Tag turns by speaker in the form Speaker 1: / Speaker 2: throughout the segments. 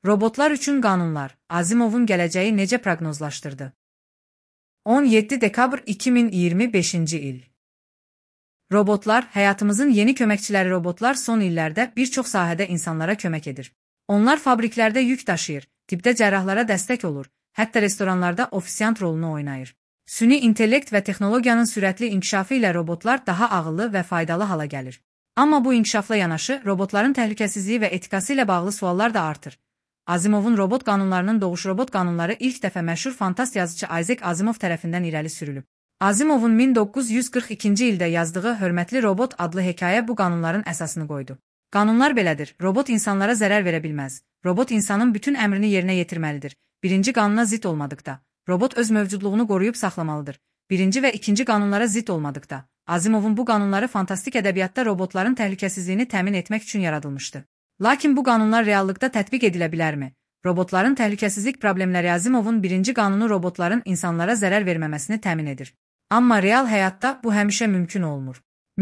Speaker 1: Robotlar üçün qanunlar. Asimovun gələcəyi necə proqnozlaşdırdı? 17 dekabr 2025-ci il. Robotlar, həyatımızın yeni köməkçiləri. Robotlar son illərdə bir çox sahədə insanlara kömək edir. Onlar fabriklərdə yük daşıyır, tibbdə cərrahlara dəstək olur, hətta restoranlarda ofisiant rolunu oynayır. Süni intellekt və texnologiyanın sürətli inkişafı ilə robotlar daha ağıllı və faydalı hala gəlir. Amma bu inkişafla yanaşı, robotların təhlükəsizliyi və etikası ilə bağlı suallar da artır. Asimovun robot qanunlarının doğuşu. Robot qanunları ilk dəfə məşhur fantast yazıcı Isaac Asimov tərəfindən irəli sürülüb. Asimovun 1942-ci ildə yazdığı Hörmətli Robot adlı hekayə bu qanunların əsasını qoydu. Qanunlar belədir: robot insanlara zərər verə bilməz. Robot insanın bütün əmrini yerinə yetirməlidir. Birinci qanuna zidd olmadıqda, robot öz mövcudluğunu qoruyub saxlamalıdır. Birinci və ikinci qanunlara zidd olmadıqda, Asimovun bu qanunları fantastik ədəbiyyatda robotların təhlükəsizliyini təmin etmək üçün yaradılmışdı. Lakin bu qanunlar reallıqda tətbiq edilə bilərmi? Robotların təhlükəsizlik problemləri. Asimovun birinci qanunu robotların insanlara zərər verməməsini təmin edir. Amma real həyatda bu həmişə mümkün olmur.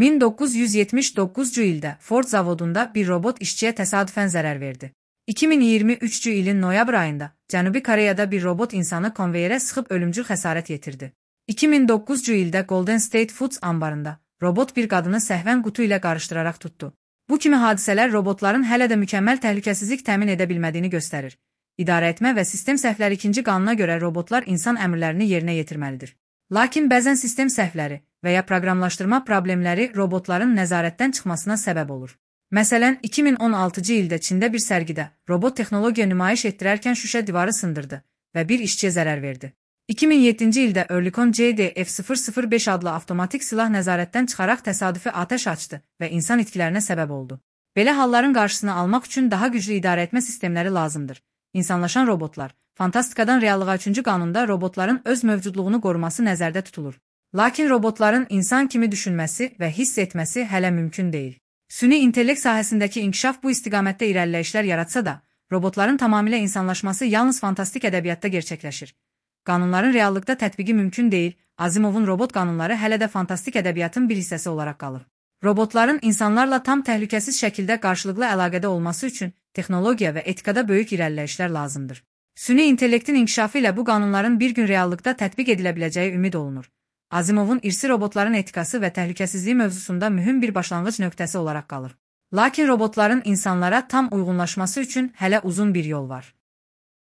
Speaker 1: 1979-cu ildə Ford zavodunda bir robot işçiyə təsadüfən zərər verdi. 2023-cü ilin noyabr ayında Cənubi Koreyada bir robot insanı konveyerə sıxıb ölümcül xəsarət yetirdi. 2009-cu ildə Golden State Foods anbarında robot bir qadını səhvən qutu ilə qarışdıraraq tutdu. Bu kimi hadisələr robotların hələ də mükəmməl təhlükəsizlik təmin edə bilmədiyini göstərir. İdarəetmə və sistem səhvləri. İkinci qanuna görə robotlar insan əmrlərini yerinə yetirməlidir. Lakin bəzən sistem səhvləri və ya proqramlaşdırma problemləri robotların nəzarətdən çıxmasına səbəb olur. Məsələn, 2016-cı ildə Çində bir sərgidə robot texnologiya nümayiş etdirərkən şüşə divarı sındırdı və bir işçiyə zərər verdi. 2007-ci ildə Oerlikon JDF-005 adlı avtomatik silah nəzarətdən çıxaraq təsadüfi atəş açdı və insan itkilərinə səbəb oldu. Belə halların qarşısını almaq üçün daha güclü idarəetmə sistemləri lazımdır. İnsanlaşan robotlar. Fantastikadan reallığa. 3-cü qanunda robotların öz mövcudluğunu qoruması nəzərdə tutulur. Lakin robotların insan kimi düşünməsi və hiss etməsi hələ mümkün deyil. Süni intellekt sahəsindəki inkişaf bu istiqamətdə irəliləyişlər yaratsa da, robotların tamamilə insanlaşması yalnız fantastik ədəbiyyatda gerçəkləşir. Qanunların reallıqda tətbiqi mümkün deyil. Asimovun robot qanunları hələ də fantastik ədəbiyyatın bir hissəsi olaraq qalır. Robotların insanlarla tam təhlükəsiz şəkildə qarşılıqlı əlaqədə olması üçün texnologiya və etikada böyük irəliləyişlər lazımdır. Süni intellektin inkişafı ilə bu qanunların bir gün reallıqda tətbiq edilə biləcəyi ümid olunur. Asimovun irsi robotların etikası və təhlükəsizliyi mövzusunda mühüm bir başlanğıc nöqtəsi olaraq qalır. Lakin robotların insanlara tam uyğunlaşması üçün hələ uzun bir yol var.